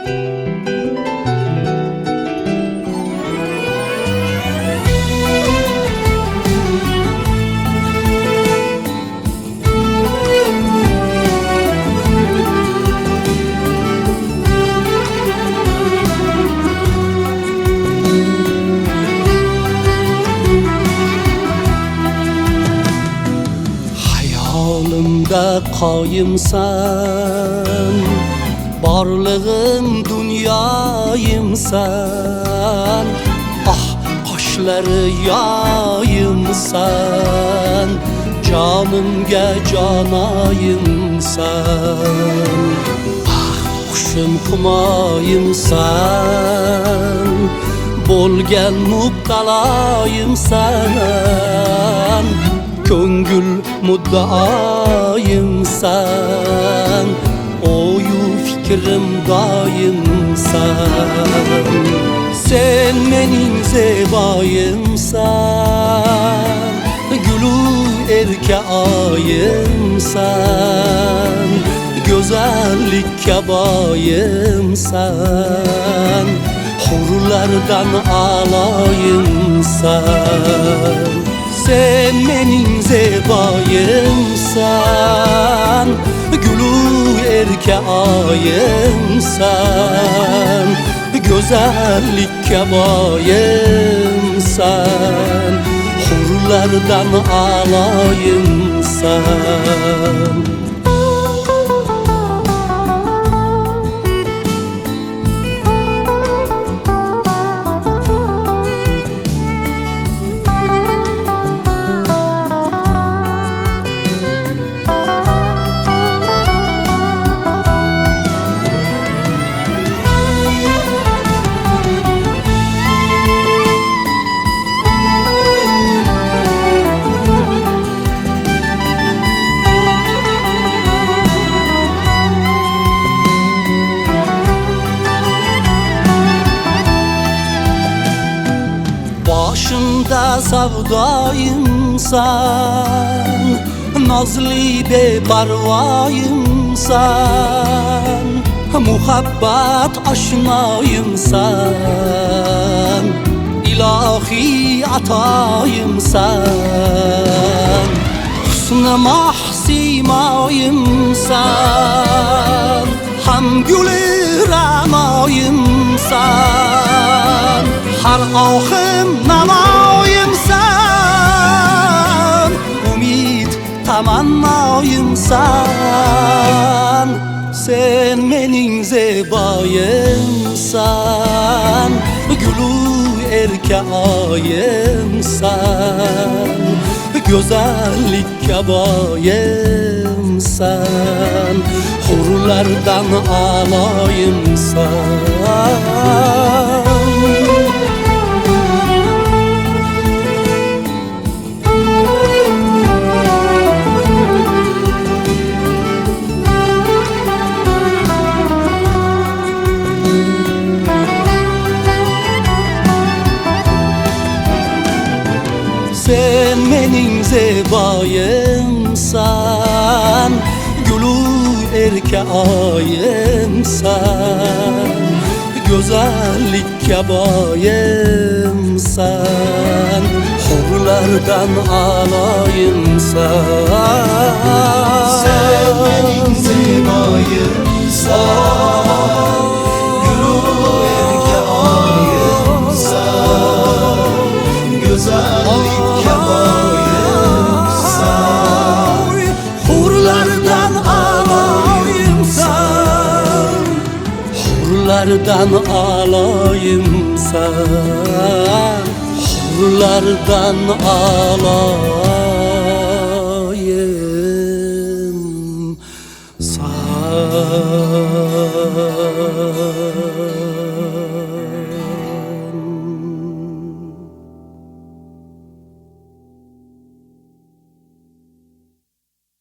Hayolimda qoyimsan, borlig'im dunyoyimsan. Ah, qoshlari yoyimsan, jonimga jonoyimsan. Ah, hushim humoyimsan, bo'lgan mubtaloyimsan. Ko'ngil muddaoyimsan, o'yu fikrim doyimsan. Sen mening zeboyimsan, gulu erka oyimsan. Go'zallikka boyimsan, hurlardan a'loyimsan. Sen mening zeboyimsan, gulu erka oyimsan. Go'zallikka boyimsan, hurlardan a'loyimsan. Boshimda savdoyimsan, nozli beparvoyimsan. Muhabbat oshnoyimsan, ilohiy atoyimsan. Husni mahsimoyimsan, ham guli ramoyimsan. Har ohim namoyimsan, umid tamannoyimsan. Sen mening zeboyimsan, gulu erka oyimsan. Go'zallikka boyimsan, hurlardan a'loyimsan. Sen mening zeboyimsan, gulu erka oyimsan. Go'zallikka boyimsan, hurlardan a'loyimsan. Sen mening zeboyimsan, gulu erka oyimsan. Go'zallikka boyimsan, hurlardan a'loyimsan. Hurlardan a'loyimsan, hurlardan a'loyimsan.